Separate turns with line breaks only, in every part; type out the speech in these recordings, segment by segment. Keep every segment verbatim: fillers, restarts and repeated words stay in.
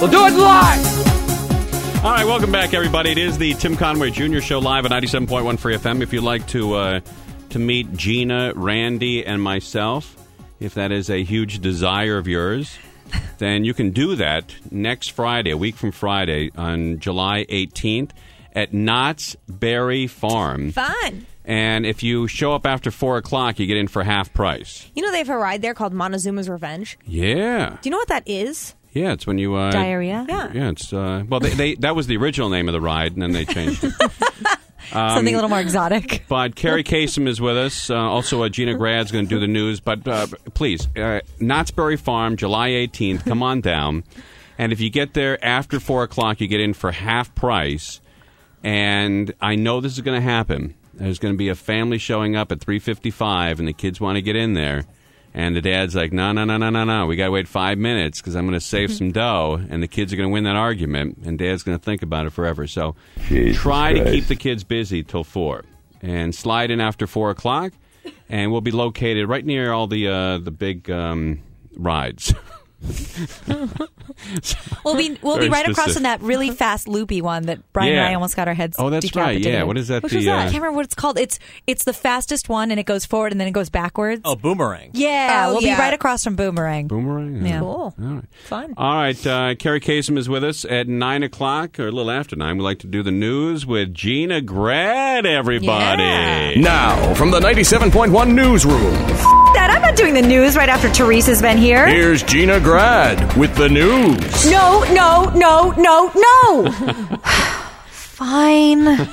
We'll do it live!
All right, welcome back, everybody. It is the Tim Conway Junior Show live at ninety-seven point one Free F M. If you'd like to uh, to meet Gina, Randy, and myself, if that is a huge desire of yours, then you can do that next Friday, a week from Friday, on July eighteenth at Knott's Berry Farm.
Fun.
And if you show up after four o'clock, you get in for half price.
You know they have a ride there called Montezuma's Revenge?
Yeah.
Do you know what that is?
Yeah, it's when you... Uh,
Diarrhea?
Yeah.
Yeah, it's... Uh, well, they, they that was the original name of the ride, and then they changed it. Um,
Something a little more exotic.
But Carrie Kasem is with us. Uh, also, uh, Gina Grad's going to do the news. But uh, please, uh, Knott's Berry Farm, July eighteenth. Come on down. And if you get there after four o'clock, you get in for half price. And I know this is going to happen. There's going to be a family showing up at three fifty-five, and the kids want to get in there. And the dad's like, no, no, no, no, no, no. We got to wait five minutes because I'm going to save some dough, and the kids are going to win that argument, and Dad's going to think about it forever. So
Jesus
try
Christ.
to keep the kids busy till four, and slide in after four o'clock, and we'll be located right near all the uh, the big um, rides.
We'll be we'll
Very
be right across
specific.
from that really fast loopy one that Brian
Yeah.
and I almost got our heads
Oh, that's right.
decapitated.
Yeah, what is that?
Which
the,
was that?
uh,
I can't remember what it's called. It's it's the fastest one, and it goes forward and then it goes backwards.
Oh, Boomerang.
Yeah,
Oh,
we'll
yeah.
be right across from Boomerang.
Boomerang?
Yeah.
Cool.
All right.
Fun.
All right, uh, Carrie Kasem is with us at nine o'clock, or a little after nine. We like to do the news with Gina Grad, everybody.
Yeah.
Now, from the ninety-seven point one newsroom,
That I'm not doing the news right after Teresa's been here.
here's Gina Grad with the news.
No, no, no, no, no. Fine.
All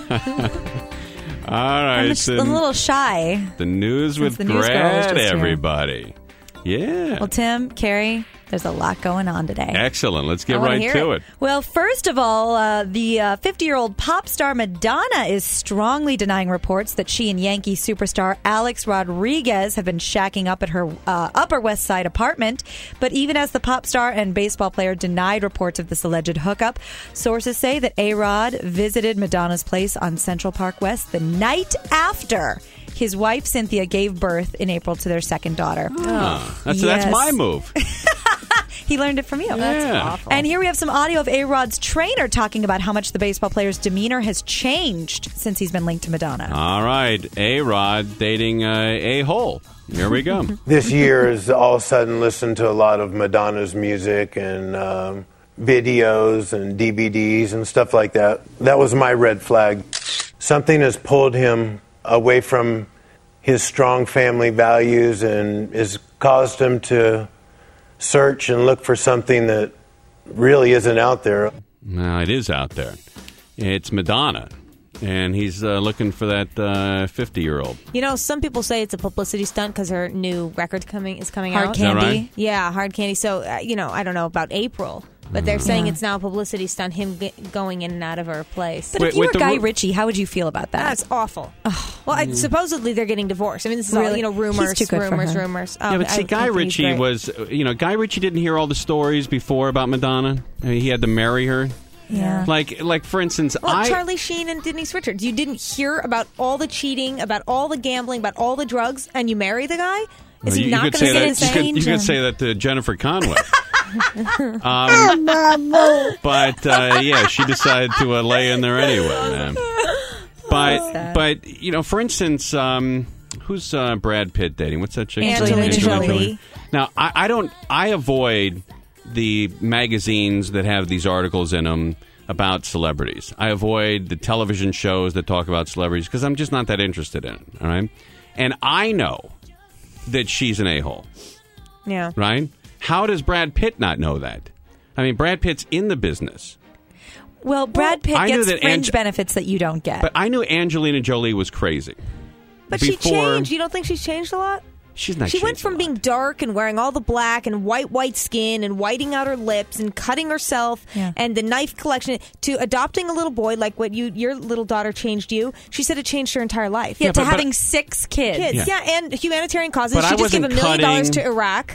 right.
I'm just
the,
a little shy.
the news
since
with
the news girl was
Grad,
just here.
everybody. Yeah.
Well, Tim, Carrie, there's a lot going on today.
Excellent. Let's get
I wanna
right
hear
to
it.
it.
Well, first of all, uh, the uh, fifty-year-old pop star Madonna is strongly denying reports that she and Yankee superstar Alex Rodriguez have been shacking up at her uh, Upper West Side apartment. But even as the pop star and baseball player denied reports of this alleged hookup, sources say that A-Rod visited Madonna's place on Central Park West the night after his wife Cynthia gave birth in April to their second daughter.
Oh, that's,
Yes.
that's my move.
He learned it from you.
Yeah.
Awful.
And here we have some audio of A-Rod's trainer talking about how much the baseball player's demeanor has changed since he's been linked to Madonna.
All right. A-Rod dating uh, A-Hole. Here we go.
This year has all of a sudden listened to a lot of Madonna's music and um, videos and D V Ds and stuff like that. That was my red flag. Something has pulled him away from his strong family values and has caused him to search and look for something that really isn't out there.
No, it is out there. It's Madonna. And he's uh, looking for that uh, fifty-year-old.
You know, some people say it's a publicity stunt because her new record coming is coming
Hard
out.
Candy.
Is that right?
Yeah, Hard Candy. So, uh, you know, I don't know about April, but they're saying it's now a publicity stunt, him g- going in and out of her place.
But
Wait,
if you
wait,
were
the
Guy
ru-
Ritchie, how would you feel about that?
That's awful. Well, I, supposedly they're getting divorced. I mean, this is all,
Really?
you know, rumors,
He's too good for
rumors,
her.
rumors.
Yeah,
Um,
but see,
I
Guy
think he's
Ritchie
great.
was, uh, you know, Guy Ritchie didn't hear all the stories before about Madonna. I mean, he had to marry her.
Yeah.
Like, like for instance,
Well,
I...
Charlie Sheen and Denise Richards. You didn't hear about all the cheating, about all the gambling, about all the drugs, and you marry the guy? Is
you,
he
you
not
could
going
say
to
that.
say
You
the
could,
same?
you could say that to Jennifer Conway. um, but uh, yeah, she decided to uh, lay in there anyway, man. But but you know, for instance, um, who's uh, Brad Pitt dating? What's that chick?
Angelina
Angelina
Jolie.
Jolie.
Now, I, I don't. I avoid the magazines that have these articles in them about celebrities. I avoid the television shows that talk about celebrities because I'm just not that interested in it. All right, and I know that she's an a-hole.
Yeah.
Right? How does Brad Pitt not know that? I mean, Brad Pitt's in the business.
Well, Brad Pitt
I knew
gets
that
fringe
Ange-
benefits that you don't get.
But I knew Angelina Jolie was crazy.
But
Before-
she changed. You don't think she's changed a lot?
She's not
She went
changed a
from
lot.
being dark and wearing all the black and white, white skin and whiting out her lips and cutting herself
Yeah.
and the knife collection to adopting a little boy like what you your little daughter changed you. She said it changed her entire life.
yeah,
Yeah,
to
but- but-
having six kids.
Kids,
Yeah.
yeah. and humanitarian causes.
But I
she just gave a
wasn't
million dollars
cutting-
to Iraq.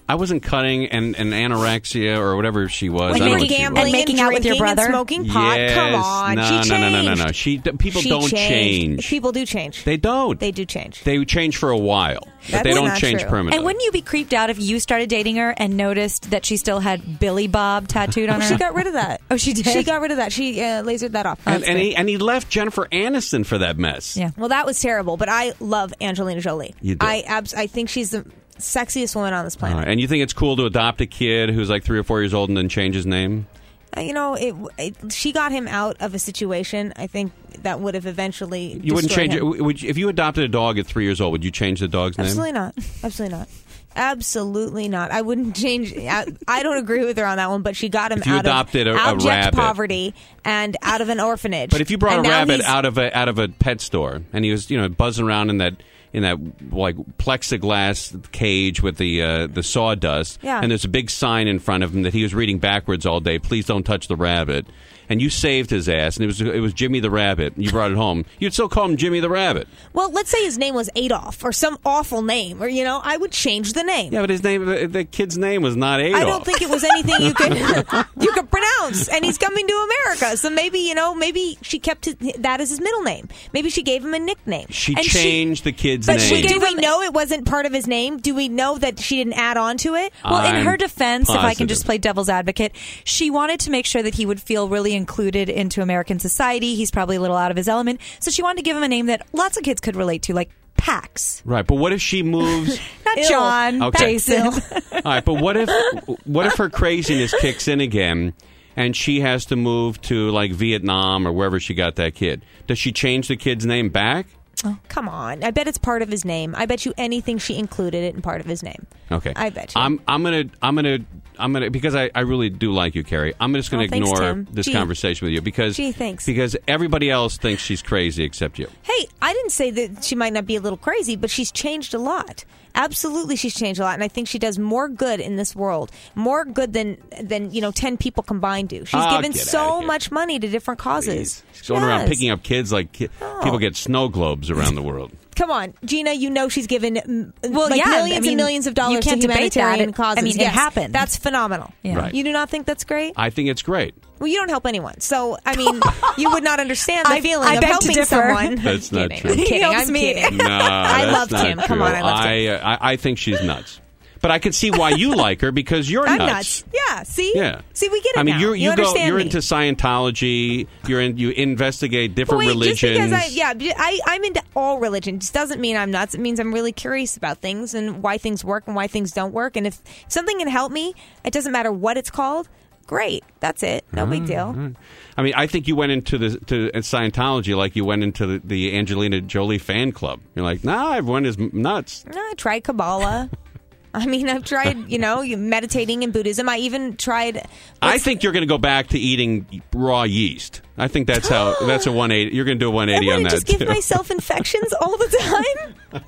I wasn't cutting and, and anorexia or whatever she was.
When
I
you
don't
were
know what she
gambling
was.
And making
and
out with your
drinking and
brother?
smoking pot.
Yes.
Come on,
no,
she
no,
changed.
no, no, no, no. She people
She
don't
changed.
change.
People do change.
They don't.
They do change.
They change for a while, but
That's
they don't
not
change
true.
permanently.
And wouldn't you be creeped out if you started dating her and noticed that she still had Billy Bob tattooed on her?
She got rid of that.
Oh, she did?
She got rid of that. She uh, lasered that off.
And, and he and he left Jennifer Aniston for that mess.
Yeah.
Well, that was terrible. But I love Angelina Jolie.
You do.
I abs- I think she's the sexiest woman on this
All
planet.
right. And you think it's cool to adopt a kid who's like three or four years old and then change his name?
Uh, You know, it, it, she got him out of a situation. I think that would have eventually.
You wouldn't
destroyed
change
him.
it. Would you, if you adopted a dog at three years old, would you change the dog's name?
Absolutely not. Absolutely not. Absolutely not. I wouldn't change. I, I don't agree with her on that one. But she got him
If you
out
adopted
of
a- a
abject
rabbit.
poverty and out of an orphanage.
But if you brought
And
a
now
rabbit
he's-
out of a out of a pet store and he was you know buzzing around in that in that like plexiglass cage with the uh, the sawdust,
Yeah.
and there's a big sign in front of him that he was reading backwards all day. Please don't touch the rabbit. And you saved his ass, and it was it was Jimmy the Rabbit. And you brought it home. You'd still call him Jimmy the Rabbit.
Well, let's say his name was Adolf or some awful name, or you know, I would change the name.
Yeah, but his name, the, the kid's name was not Adolf.
I don't think it was anything you could you could pronounce. And he's coming to America, so maybe you know, maybe she kept his, that as his middle name. Maybe she gave him a nickname.
She
And
changed the kid's
But
name.
she, do we know it wasn't part of his name? Do we know that she didn't add on to it?
Well, in
I'm
her defense, if I can
positive.
just play devil's advocate, she wanted to make sure that he would feel really included into American society. He's probably a little out of his element. So she wanted to give him a name that lots of kids could relate to, like Pax.
Right, but what if she moves?
Not
Ew.
John,
Okay.
Jason.
All right, but what if what if her craziness kicks in again and she has to move to like Vietnam or wherever she got that kid? Does she change the kid's name back?
Come on. I bet it's part of his name. I bet you anything she included it in part of his name.
Okay.
I bet you.
I'm I'm gonna I'm gonna I'm gonna because I, I really do like you, Carrie. I'm just gonna
Oh, thanks,
ignore
Tim.
this
Gee.
conversation with you because
Gee, thanks.
because everybody else thinks she's crazy except you.
Hey, I didn't say that she might not be a little crazy, but she's changed a lot. Absolutely, she's changed a lot, and I think she does more good in this world, more good than than you know ten people combined do. She's
Oh,
given
get outta
so
here.
much money to different causes.
Please. She's going
She
around
has.
picking up kids like ki-
Oh.
people get snow globes around the world.
Come on, Gina. You know she's given mm,
Well,
like
yeah,
millions
I mean,
and millions of dollars
you can't
to
debate that.
humanitarian
It-
causes.
I mean, it
Yes,
happened.
That's phenomenal.
Yeah.
Right.
You do not think that's great?
I think it's great.
Well, you don't help anyone, so I mean, you would not understand the
I-
feeling
I
of
beg to
helping
differ.
someone.
That's
I'm
not
kidding.
true.
I'm
He
kidding.
helps
I'm
me.
kidding.
No,
I
that's
loved
not
him.
true.
Come on, I loved
I,
him.
uh, I I think she's nuts. But I can see why you like her because you're
I'm
nuts.
nuts. Yeah. See.
Yeah.
See, we get it
I mean,
now.
you're,
you
you go.
understand
You're
me.
into Scientology. You're in. You investigate
But
different
wait,
religions.
just because I, yeah, I, I'm into all religions just doesn't mean I'm nuts. It means I'm really curious about things and why things work and why things don't work. And if something can help me, it doesn't matter what it's called. Great, that's it. No big deal.
I mean, I think you went into the to Scientology like you went into the, the Angelina Jolie fan club. You're like, nah, everyone is m- nuts.
No, I tried Kabbalah. I mean, I've tried, you know, meditating in Buddhism. I even tried.
I think you're going to go back to eating raw yeast. I think that's how. That's a one eighty. You're going to do a one
I
eighty on
want
that
to just give
too.
myself infections all the time.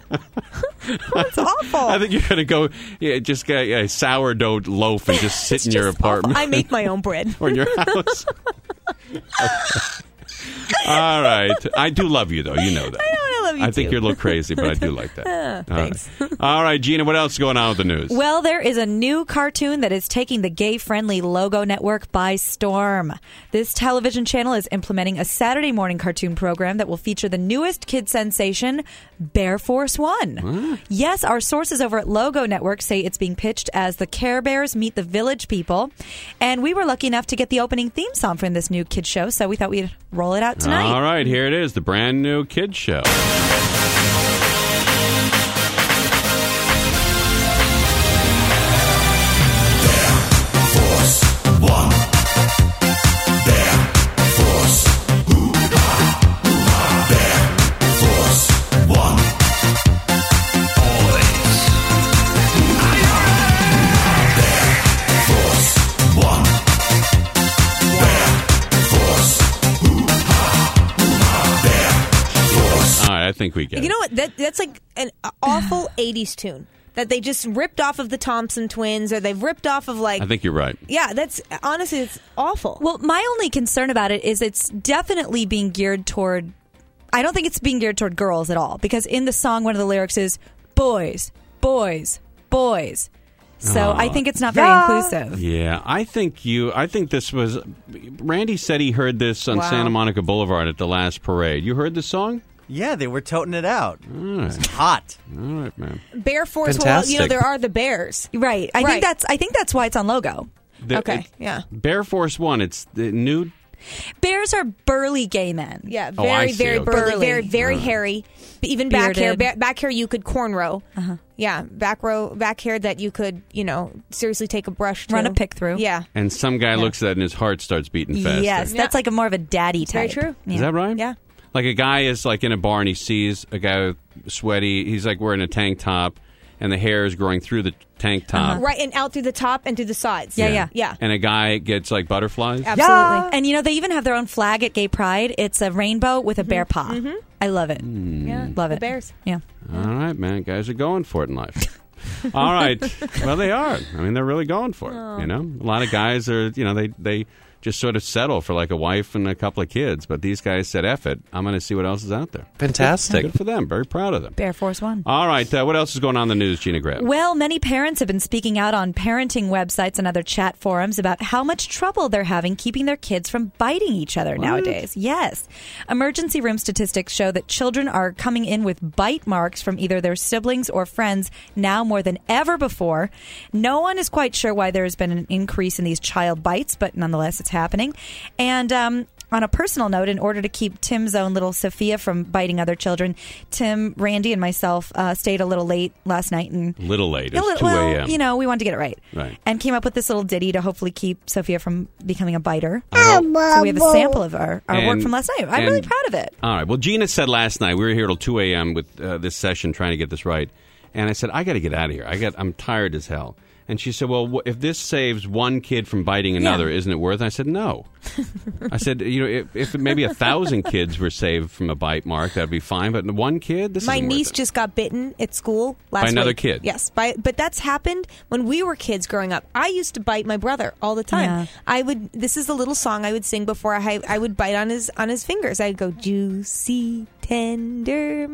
That's awful.
I think you're going to go, yeah, just get a sourdough loaf and just sit
It's
in your
just awful.
apartment
I make my own bread.
or in your house. All right. I do love you, though. You know that.
I know, and I love you
I think
too.
you're a little crazy, but I do like that. All
thanks.
right. All right, Gina, what else is going on with the news?
Well, there is a new cartoon that is taking the gay-friendly Logo Network by storm. This television channel is implementing a Saturday morning cartoon program that will feature the newest kid sensation, Bear Force One.
Huh?
Yes, our sources over at Logo Network say it's being pitched as the Care Bears meet the Village People. And we were lucky enough to get the opening theme song from this new kid show, so we thought we'd roll it out tonight.
All right, here it is, the brand new kids show. All right, I think we get
You
it.
know what? That, that's like an awful eighties tune that they just ripped off of the Thompson Twins, or they've ripped off of like.
I think you're right.
Yeah, that's honestly, it's awful.
Well, my only concern about it is it's definitely being geared toward. I don't think it's being geared toward girls at all, because in the song, one of the lyrics is boys, boys, boys. So
Oh.
I think it's not very
Yeah.
inclusive.
Yeah, I think you. I think this was. Randy said he heard this on
Wow.
Santa Monica Boulevard at the last parade. You heard the song?
Yeah, they were toting it out.
All
It's
right,
hot.
all right, man.
Bear Force. Well,
Fantastic.
you know, there are the bears.
Right. I
Right.
think that's I think that's why it's on logo.
The-
Okay,
it-
yeah.
Bear Force One. It's the new.
Bears are burly gay men.
Yeah,
Oh, I
very,
see,
very
okay.
burly,
Burly.
very, very hairy. But even back hair,
Bearded.
ba- back hair you could cornrow. Uh-huh. Yeah, back row, back hair that you could, you know, seriously take a brush to.
Run a pick through.
Yeah,
And some guy looks at it and his heart starts beating faster.
Yes, that's like a more of a daddy
very
type.
true.
Yeah.
Is that right?
Yeah.
Like a guy is like in a bar and he sees a guy sweaty. He's like wearing a tank top, and the hair is growing through the tank top.
Right, and out through the top and through the sides.
Yeah, yeah.
yeah.
And a guy gets like butterflies.
Absolutely.
And you know they even have their own flag at Gay Pride. It's a rainbow with a bear paw. I love it.
Yeah,
Love
the
it.
bears.
Yeah.
All right, man. Guys are going for it in life. All right. Well, they are. I mean, they're really going for it. You know, a lot of guys are. You know, they they just sort of settle for like a wife and a couple of kids. But these guys said, "F it. I'm going to see what else is out there."
Fantastic.
Good for them. Very proud of them.
Bear Force One.
All right. Uh, what else is going on in the news, Gina Grab?
Well, many parents have been speaking out on parenting websites and other chat forums about how much trouble they're having keeping their kids from biting each other nowadays. Yes. Emergency room statistics show that children are coming in with bite marks from either their siblings or friends now more than ever before. No one is quite sure why there has been an increase in these child bites, but nonetheless, it's happening. And um, on a personal note, in order to keep Tim's own little Sophia from biting other children, Tim, Randy, and myself uh, stayed a little late last night and
Little late.
a
It's
little-
two
well,
a.m.
you know, we wanted to get it right.
Right.
And came up with this little ditty to hopefully keep Sophia from becoming a biter.
I hope-
So we have a sample of our, our work
And-
from last night. I'm
and-
really proud of it.
All right. Well, Gina said last night we were here till two a.m. with uh, this session trying to get this right, and I said I got to get out of here. I got I'm tired as hell. And she said, "Well, wh- if this saves one kid from biting another,
Yeah.
isn't it worth it?" I said, "No." I said, "You know, if, if maybe a thousand kids were saved from a bite mark, that'd be fine. But one kid, this
My
isn't worth
niece
it."
just got bitten at school last
By another
week.
kid?
Yes, by but that's happened when we were kids growing up. I used to bite my brother all the time.
Yeah.
I would. This is a little song I would sing before I I would bite on his on his fingers. I'd go juicy tender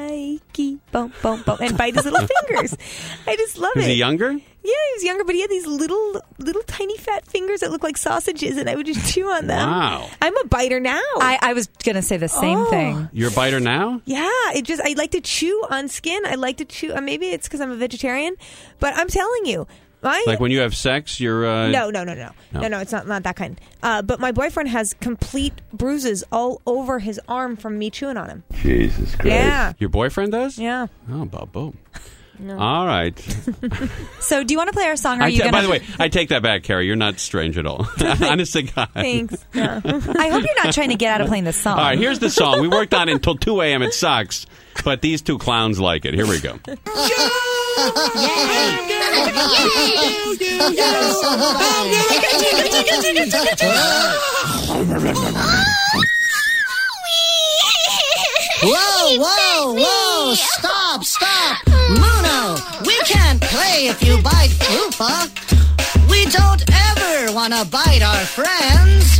Mikey, boom boom boom, and bite his little fingers. I just love
Is
it.
he younger?
Yeah, he was younger, but he had these little, little tiny fat fingers that look like sausages, and I would just chew on them.
Wow.
I'm a biter now.
I, I was going to say the same
Oh.
thing.
You're a biter now?
Yeah, it just I like to chew on skin. I like to chew. Uh, maybe it's because I'm a vegetarian, but I'm telling you, my
Like when you have sex, you're uh,
no, no, no, no,
No.
no, no. It's not not that kind. Uh, but my boyfriend has complete bruises all over his arm from me chewing on him.
Jesus Christ.
Yeah,
Your boyfriend does?
yeah.
Oh, boom, boom. All right.
So do you want to play our song? Or are
I
you
ta-
gonna...
by the way, I take that back, Carrie. You're not strange at all. Honest to God.
Thanks. Yeah.
I hope you're not trying to get out of playing this song.
All right, here's the song. We worked on it until two a.m. It sucks, but these two clowns like it. Here we go.
Whoa, whoa, whoa! Stop, stop! Muno, we can't play if you bite Koopa. We don't ever want to bite our friends.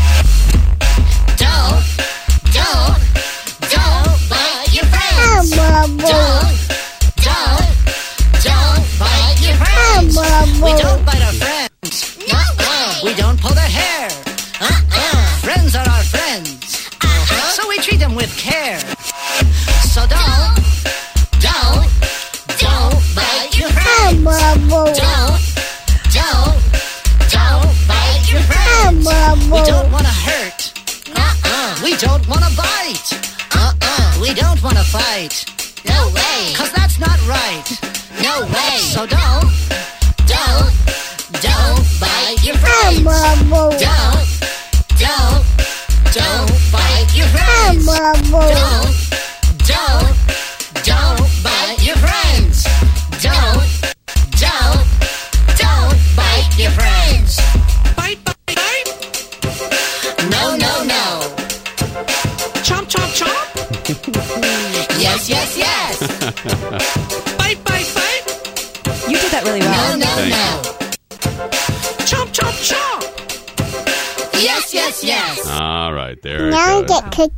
Don't, don't, don't bite your friends. Don't, don't, don't bite your friends. We don't bite our friends. Uh-uh. We don't pull their hair. Uh-uh. Friends are our friends. So we treat them with care. So don't, don't, don't bite your friends. Don't, don't, don't bite your friends. We don't want to hurt. Uh-uh. We don't want to bite. Uh-uh. We don't want to fight. No way. Cause that's not right. No way. So don't, don't, don't bite your friends. Don't, don't, don't bite your friends. Don't, don't, don't bite your friends. Don't, don't, don't bite your friends. Bite, bite, bite. No, no, no. Chomp, chomp, chomp. Yes, yes, yes. Bite, bite, bite.
You did that really well.
No, no,
Thank
no. Chomp, chomp, chomp. Yes, yes, yes.
All right, there it
Now
goes.
get cookies.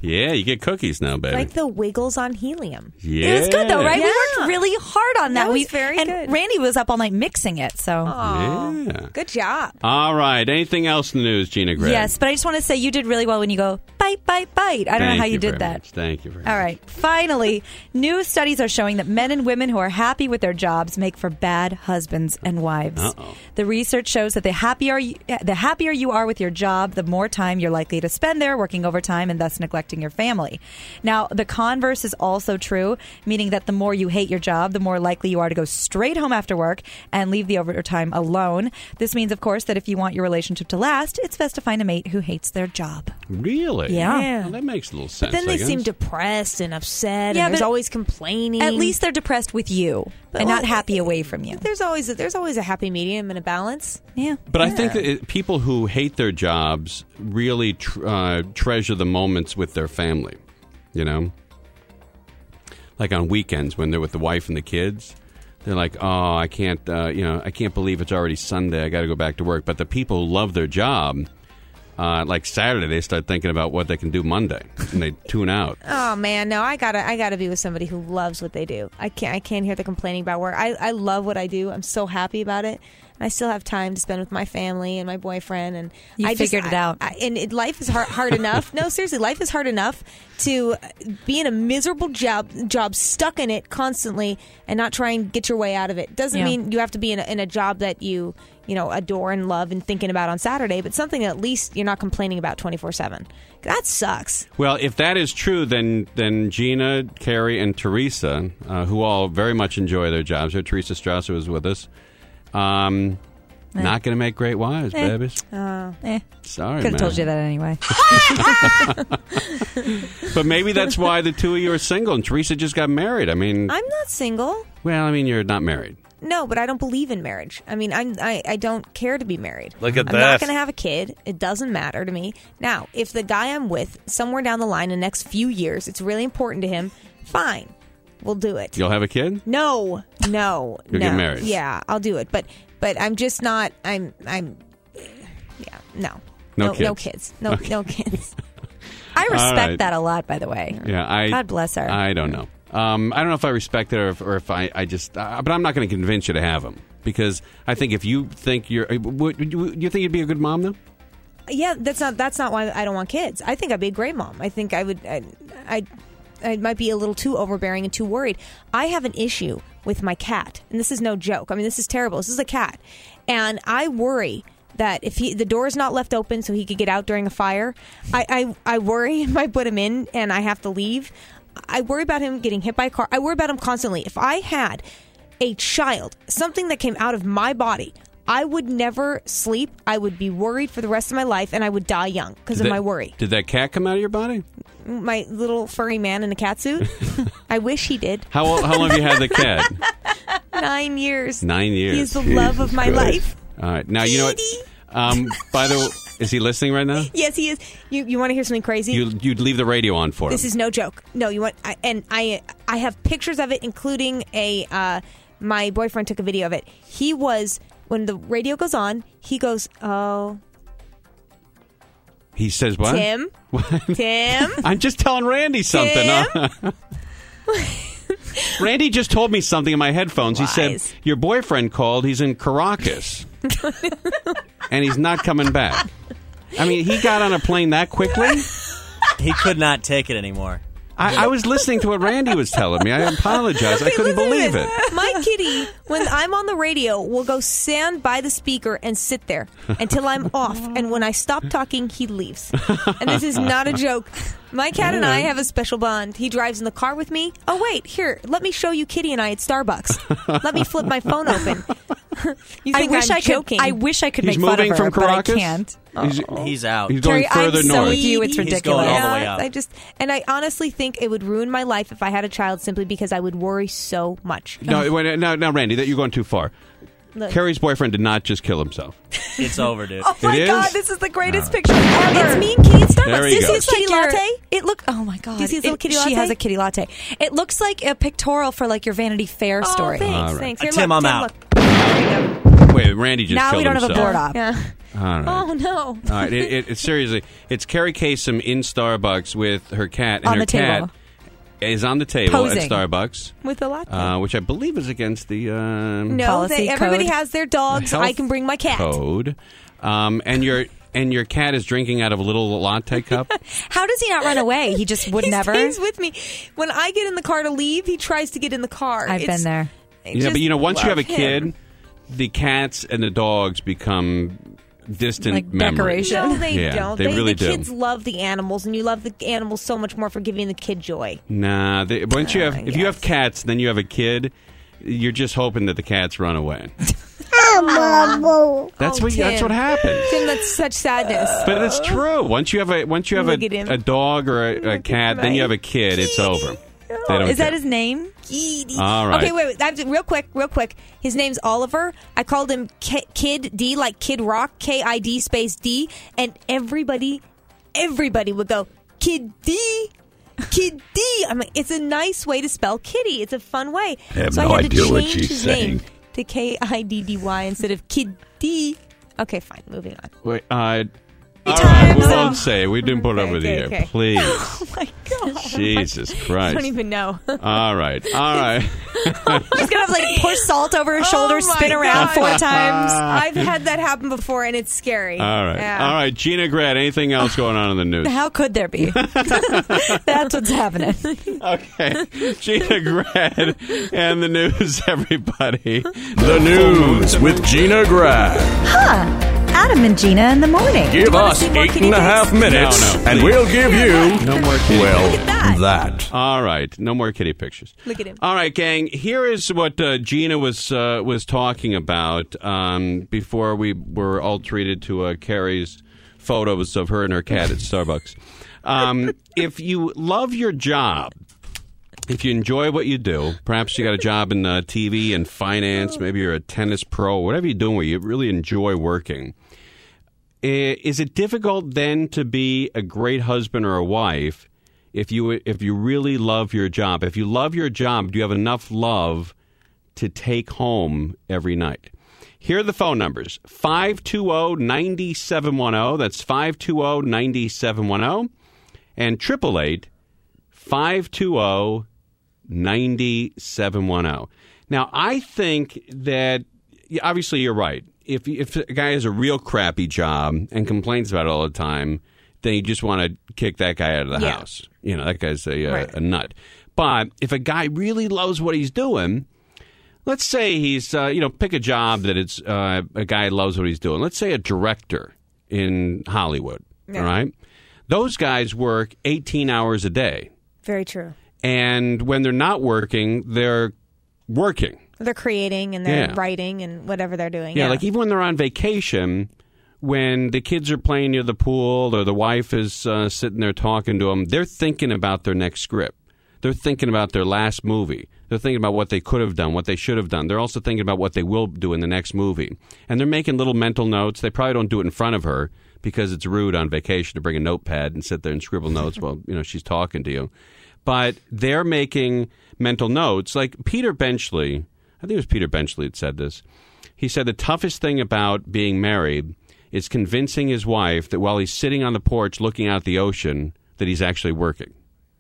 Yeah, you get cookies now, baby.
Like the Wiggles on helium.
yeah.
It was good though, right?
Yeah.
We worked really hard on that.
That was
we,
very
and
good.
Randy was up all night mixing it. So
Yeah.
Good job.
All right. Anything else in the news, Gina Grad?
yes, but I just want to say you did really well when you go bite, bite, bite. I don't
Thank
know how you,
you
did
very
that.
much. Thank you very
All
much.
right. Finally, new studies are showing that men and women who are happy with their jobs make for bad husbands and wives.
Uh-oh.
The research shows that the happier you, the happier you are with your job, the more time you're likely to spend there working overtime and thus neglecting your family. Now, the converse is also true, meaning that the more you hate your job, the more likely you are to go straight home after work and leave the overtime alone. This means, of course, that if you want your relationship to last, it's best to find a mate who hates their job.
Really?
Yeah.
Yeah.
Well, that makes a little sense.
Then
I
they seem
guess.
depressed and upset,
Yeah,
and there's
but
always complaining.
At least they're depressed with you and
well,
not happy away from you.
there's always a, there's always a happy medium and a balance.
Yeah.
But I think that it, people who hate their jobs really tr- uh, treasure the moments with their family, you know? Like on weekends when they're with the wife and the kids, they're like, oh, I can't, uh, you know, I can't believe it's already Sunday. I got to go back to work. But the people who love their job, uh, like Saturday, they start thinking about what they can do Monday, and they tune out.
Oh man, no, I gotta I gotta be with somebody who loves what they do. I can't I can't hear the complaining about work. I, I love what I do. I'm so happy about it. I still have time to spend with my family and my boyfriend, and
You
I
figured
just,
it out.
I, I, and it, life is hard, hard enough. No, seriously, life is hard enough to be in a miserable job, job stuck in it constantly, and not try and get your way out of it. Doesn't
Yeah.
mean you have to be in a, in a job that you you know adore and love and thinking about on Saturday, but something at least you're not complaining about twenty-four seven. That sucks.
Well, if that is true, then then Gina, Carrie, and Teresa, uh, who all very much enjoy their jobs, here Teresa Strasser was with us, um, not going to make great wives,
Eh.
babies.
Eh.
Sorry,
Could
man.
have told you that anyway.
But maybe that's why the two of you are single, and Teresa just got married. I mean,
I'm not single.
well, I mean, you're not married.
No, but I don't believe in marriage. I mean, I'm, I I don't care to be married.
Look at
I'm not
this.
going to have a kid. It doesn't matter to me. Now, if the guy I'm with, somewhere down the line in the next few years, it's really important to him, fine. We'll do it.
You'll have a kid?
No, no,
You'll
no.
get married.
Yeah, I'll do it. But but I'm just not. I'm I'm. Yeah, no,
No
no
kids.
kids. No,
Okay.
no kids.
I respect
right.
that a lot, by the way.
Yeah, I.
God bless her.
I don't know. Um, I don't know if I respect it or if, or if I, I just. Uh, but I'm not going to convince you to have them because I think if you think you're, uh, would, would you, you think you'd be a good mom though?
Yeah, that's not that's not why I don't want kids. I think I'd be a great mom. I think I would. I, I, I might be a little too overbearing and too worried. I have an issue with my cat, and this is no joke. I mean, this is terrible. This is a cat, and I worry that if he, the door is not left open so he could get out during a fire, I, I, I worry if I put him in and I have to leave. I worry about him getting hit by a car. I worry about him constantly. If I had a child, something that came out of my body, I would never sleep. I would be worried for the rest of my life, and I would die young because of
Did
my
that-
worry.
Did that cat come out of your body?
My little furry man in a cat suit. I wish he did.
How old, how long have you had the cat?
Nine years.
Nine years.
He's the love of my
Good.
life.
All right. Now you know what. Um, by the way, is he listening right now?
Yes, he is. You you want to hear something crazy?
You you'd leave the radio on for him.
This is no joke. No, you want, I, and I I have pictures of it, including a. Uh, my boyfriend took a video of it. He was when the radio goes on. He goes, "Oh,
He says what?
Tim, Tim."
I'm just telling Randy something.
Tim?
huh? Randy just told me something in my headphones. He
Lies.
said, your boyfriend called. He's in Caracas. And he's not coming back. I mean, he got on a plane that quickly?
He could not take it anymore.
I, I was listening to what Randy was telling me. I apologize. I couldn't
Listen to
believe
this.
it.
My kitty, when I'm on the radio, will go stand by the speaker and sit there until I'm off. And when I stop talking, he leaves. And this is not a joke. My cat and I have a special bond. He drives in the car with me. Oh, wait, here, let me show you Kitty and I at Starbucks. Let me flip my phone open. You
I
think
wish
I'm
I could.
joking?
I wish I could
He's
make fun of
moving
her,
from
but I
Caracas?
can't.
He's,
He's out.
he's going
Carrie,
further
I'm so
north.
with you. It's
He's
ridiculous.
going all the way
Yeah,
out.
I just and I honestly think it would ruin my life if I had a child simply because I would worry so much.
No, wait, no, no, Randy, that you're going too far.
Look.
Carrie's boyfriend did not just kill himself.
It's over, dude.
Oh my
It
god,
is?
this is the greatest picture ever.
It's me and Kitty at Starbucks.
There you
This
go.
is kitty
your-
latte.
It look. Oh my god.
Do you see his little
It-
kitty
She
latte?
has a kitty latte. It looks like a pictorial for like your Vanity Fair
Oh,
story.
thanks,
All right.
thanks.
Uh,
Here,
Tim,
look,
I'm
Tim,
out.
look. There you go.
Wait, Randy just
now
killed
we don't
himself.
have a board op.
Yeah.
All right.
Oh no.
All right. It, it, it, seriously, it's Carrie Kasem in Starbucks with her cat, and
On
her
the table.
cat is on the table
Posing.
at Starbucks,
With a latte.
uh, which I believe is against the um,
no,
Policy
they, everybody
code.
has their dogs.
health
I can bring my cat.
code. Um, and your and your cat is drinking out of a little latte cup.
How does he not run away? He just would
he
never.
stays with me. When I get in the car to leave, he tries to get in the car.
I've
It's-
been there.
I
Yeah, but
just
you know, once you have
love
a
him.
kid, the cats and the dogs become distant
Like
memories.
decoration.
No, they
Yeah,
don't.
they really
the
do.
kids love the animals, and you love the animals so much more for giving the kid joy.
Nah, they, once you have,
Uh,
if you have
yes.
cats, then you have a kid. You're just hoping that the cats run away. That's
Oh,
what
Tim.
that's what happens.
Tim, that's such sadness.
But it's true. Once you have a once you have
Look at him.
a, a dog or a, a
Look
cat,
at
then you
my
have a kid. It's over. They don't
Is that
care.
his name?
Kitty.
All right.
Okay, wait, wait. I have to, real quick, real quick. His name's Oliver. I called him K- Kid D, like Kid Rock, K I D space D, and everybody, everybody would go Kid D, Kid D. I'm like, it's a nice way to spell kitty. It's a fun way.
I have
so
no
I had
idea
to
what
change
she's
his
saying.
name to K I D D Y instead of Kid D. Okay, fine. Moving on.
Wait, uh, all
times.
right, we won't say. We didn't put it
Okay,
over the
okay,
air.
okay.
Please.
Oh my god.
Jesus
I
Christ.
don't even know.
All right. All right.
He's gonna have like pour salt over his shoulder,
Oh my
spin around
God.
four times.
I've had that happen before, and it's scary.
All right.
Yeah.
All right. Gina Grad, anything else going on in the news?
How could there be? That's what's happening.
Okay. Gina Grad and the news, everybody.
The news with Gina Grad.
Huh. Adam and Gina in the morning.
Give
wanna
us
see more
eight
kitty
and a half
pics?
minutes,
No, no,
and
please.
we'll give you,
No more kitty
well,
Look at that.
that.
All right, no more kitty pictures.
Look at him.
All right, gang. Here is what uh, Gina was uh, was talking about um, before we were all treated to uh, Carrie's photos of her and her cat at Starbucks. Um, if you love your job, if you enjoy what you do, perhaps you got a job in uh, T V and finance, maybe you're a tennis pro, whatever you're doing where you really enjoy working. Is it difficult then to be a great husband or a wife if you if you really love your job? If you love your job, do you have enough love to take home every night? Here are the phone numbers. five two zero, nine seven one zero. That's five two zero, nine seven one zero. And eight eight eight, five two zero, nine seven one zero. Now, I think that, obviously, you're right. If if a guy has a real crappy job and complains about it all the time, then you just want to kick that guy out of the
Yeah.
house. You know, that guy's a, uh,
Right.
a nut. But if a guy really loves what he's doing, let's say he's, uh, you know, pick a job that it's uh, a guy loves what he's doing. Let's say a director in Hollywood,
Yeah.
all right? Those guys work eighteen hours a day.
Very true.
And when they're not working, they're working.
They're creating and they're
Yeah.
writing and whatever they're doing.
Yeah, like even when they're on vacation, when the kids are playing near the pool or the wife is uh, sitting there talking to them, they're thinking about their next script. They're thinking about their last movie. They're thinking about what they could have done, what they should have done. They're also thinking about what they will do in the next movie. And they're making little mental notes. They probably don't do it in front of her because it's rude on vacation to bring a notepad and sit there and scribble notes while, you know, she's talking to you. But they're making mental notes. Like Peter Benchley, I think it was Peter Benchley that said this. He said the toughest thing about being married is convincing his wife that while he's sitting on the porch looking out the ocean, that he's actually working.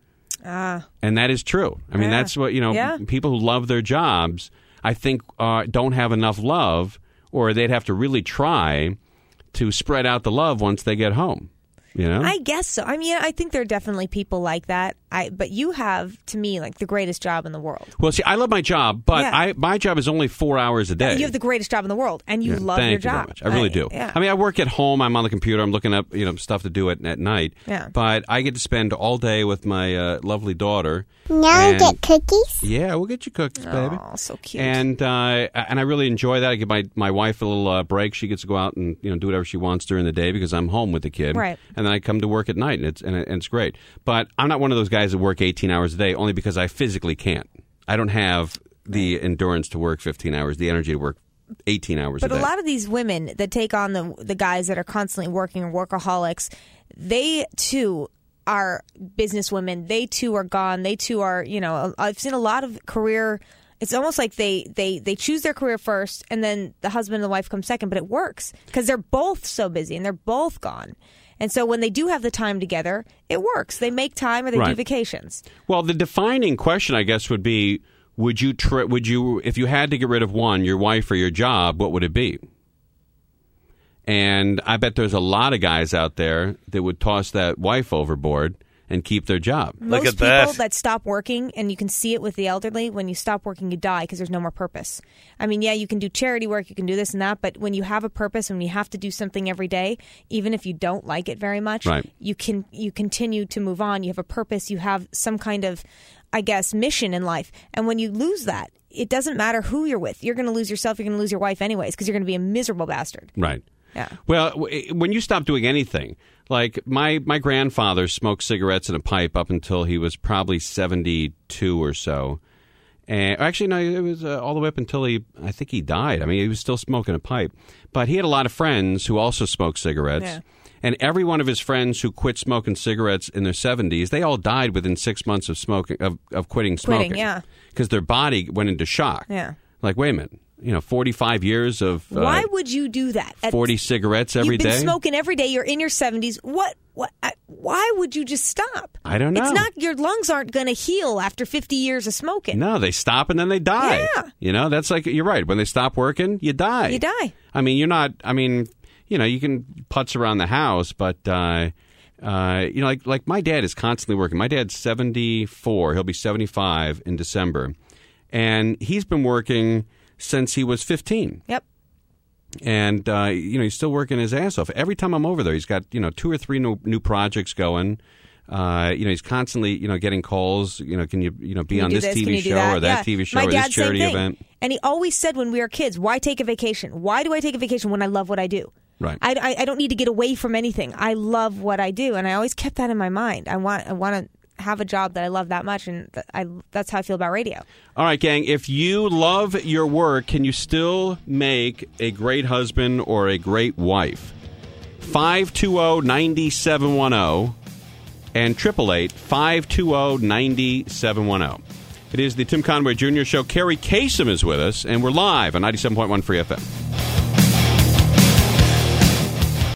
Ah.
And that is true. I mean,
Yeah.
that's what, you know,
Yeah.
people who love their jobs, I think, uh, don't have enough love, or they'd have to really try to spread out the love once they get home. You know?
I guess so. I mean, I think there are definitely people like that. I, but you have, to me, like the greatest job in the world.
Well, see, I love my job, but
Yeah.
I my job is only four hours a day.
You have the greatest job in the world, and you
Yeah,
love
thank
your
you very
job.
much. I really do.
Yeah.
I mean, I work at home. I'm on the computer. I'm looking up, you know, stuff to do at, at night.
Yeah.
But I get to spend all day with my uh, lovely daughter.
Now
And-
get cookies.
Yeah, we'll get you cookies, baby.
Oh, so cute.
And uh, and I really enjoy that. I give my, my wife a little uh, break. She gets to go out and you know do whatever she wants during the day because I'm home with the kid.
Right.
And then I come to work at night, and it's and, it- and it's great. But I'm not one of those guys that work eighteen hours a day only because I physically can't. I don't have the endurance to work fifteen hours, the energy to work eighteen hours
But
a
a
day.
lot of these women that take on the the guys that are constantly working or workaholics, they too are business women. They too are gone. They too are, you know, I've seen a lot of career It's almost like they, they, they choose their career first, and then the husband and the wife come second, but it works because they're both so busy and they're both gone. And so when they do have the time together, it works. They make time or they
Right.
do vacations.
Well, the defining question, I guess, would be: Would you, tri- would you, if you had to get rid of one, your wife or your job, what would it be? And I bet there's a lot of guys out there that would toss that wife overboard and keep their job.
Most
at
people
that.
that stop working, and you can see it with the elderly, when you stop working, you die because there's no more purpose. I mean, yeah, you can do charity work, you can do this and that, but when you have a purpose and when you have to do something every day, even if you don't like it very much,
Right.
you can you continue to move on. You have a purpose. You have some kind of, I guess, mission in life. And when you lose that, it doesn't matter who you're with. You're going to lose yourself. You're going to lose your wife anyways because you're going to be a miserable bastard.
Right.
Yeah.
Well, w- when you stop doing anything, like my, my grandfather smoked cigarettes in a pipe up until he was probably seventy-two or so. And actually, no, it was uh, all the way up until he, I think he died. I mean, he was still smoking a pipe. But he had a lot of friends who also smoked cigarettes.
Yeah.
And every one of his friends who quit smoking cigarettes in their seventies, they all died within six months of smoking of, of quitting smoking.
Quitting, yeah.
Because their body went into shock.
Yeah.
Like, wait a minute, you know, forty-five years of uh,
Why would you do that? At-
forty cigarettes every
You've been
day?
smoking every day. You're in your seventies. What? What? I, why would you just stop?
I don't know.
It's not your lungs aren't going to heal after fifty years of smoking.
No, they stop and then they die.
Yeah.
You know, that's like, you're right. When they stop working, you die.
You die.
I mean, you're not, I mean, you know, you can putz around the house, but, uh, uh, you know, like, like my dad is constantly working. My dad's seventy-four. He'll be seventy-five in December. And he's been working since he was fifteen.
Yep.
And, uh, you know, he's still working his ass off. Every time I'm over there, he's got, you know, two or three new, new projects going. Uh, you know, he's constantly, you know, getting calls, you know, can you, you know, be
Can you
on
do
this,
this?
T
Can
V
you do
show
that?
or that
Yeah.
T V show
My
or this
dad, same
charity
thing.
event?
And he always said when we were kids, why take a vacation? Why do I take a vacation when I love what I do?
Right.
I, I, I don't need to get away from anything. I love what I do. And I always kept that in my mind. I want I want to have a job that I love that much. And th- I, that's how I feel about radio.
All right, gang, if you love your work, can you still make a great husband or a great wife? five two zero, nine seven one zero and eight eight eight, five two zero, nine seven one zero. It is the Tim Conway Junior Show. Carrie Kasem is with us, and we're live on ninety-seven point one Free F M.